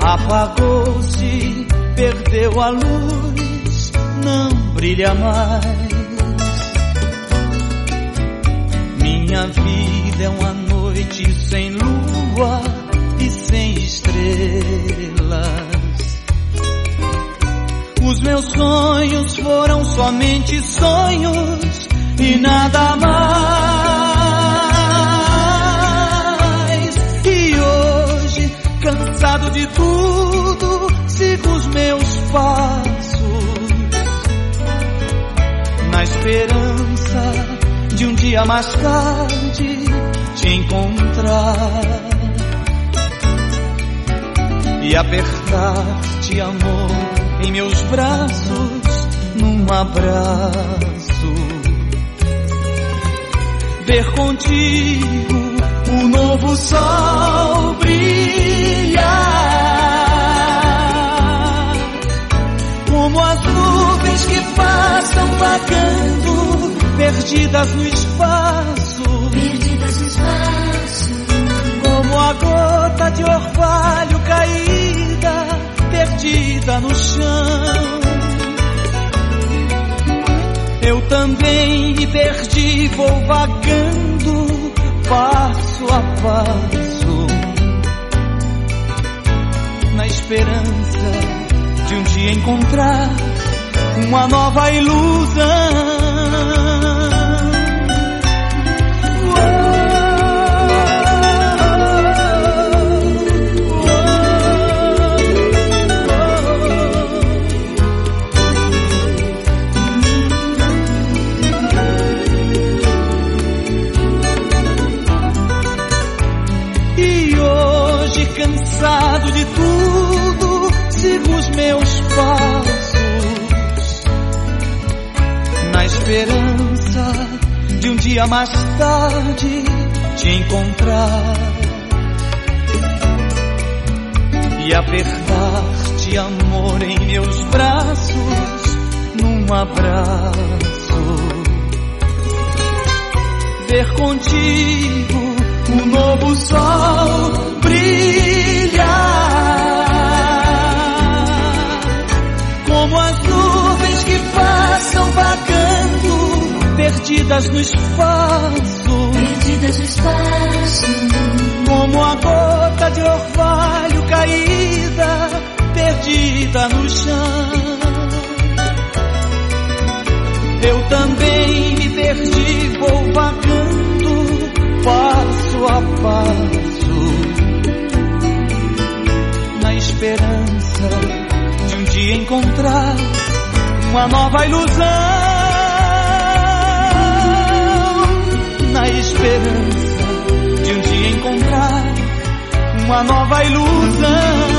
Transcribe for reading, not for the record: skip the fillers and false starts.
apagou-se, perdeu a luz, não brilha mais. Minha vida é uma noite sem lua e sem estrelas. Os meus sonhos foram somente sonhos e nada mais. E hoje, cansado de tudo, sigo os meus passos, na esperança de um dia mais tarde te encontrar e apertar-te, amor, em meus braços, num abraço. Ver contigo o novo sol brilhar, como as nuvens que passam vagando, perdidas no espaço, perdidas no espaço, como a gota de orvalho caída, perdida no chão. Eu também me perdi, vou vagando passo a passo, na esperança de um dia encontrar uma nova ilusão. Cansado de tudo, sigo os meus passos, na esperança de um dia mais tarde te encontrar e apertar-te, amor, em meus braços, num abraço. Ver contigo o novo sol brilhar, como as nuvens que passam vagando, perdidas no espaço, perdidas no espaço, como a gota de orvalho caída, perdida no chão. Eu também me perdi, vou vagando passo a passo, na esperança de um dia encontrar uma nova ilusão, na esperança de um dia encontrar uma nova ilusão.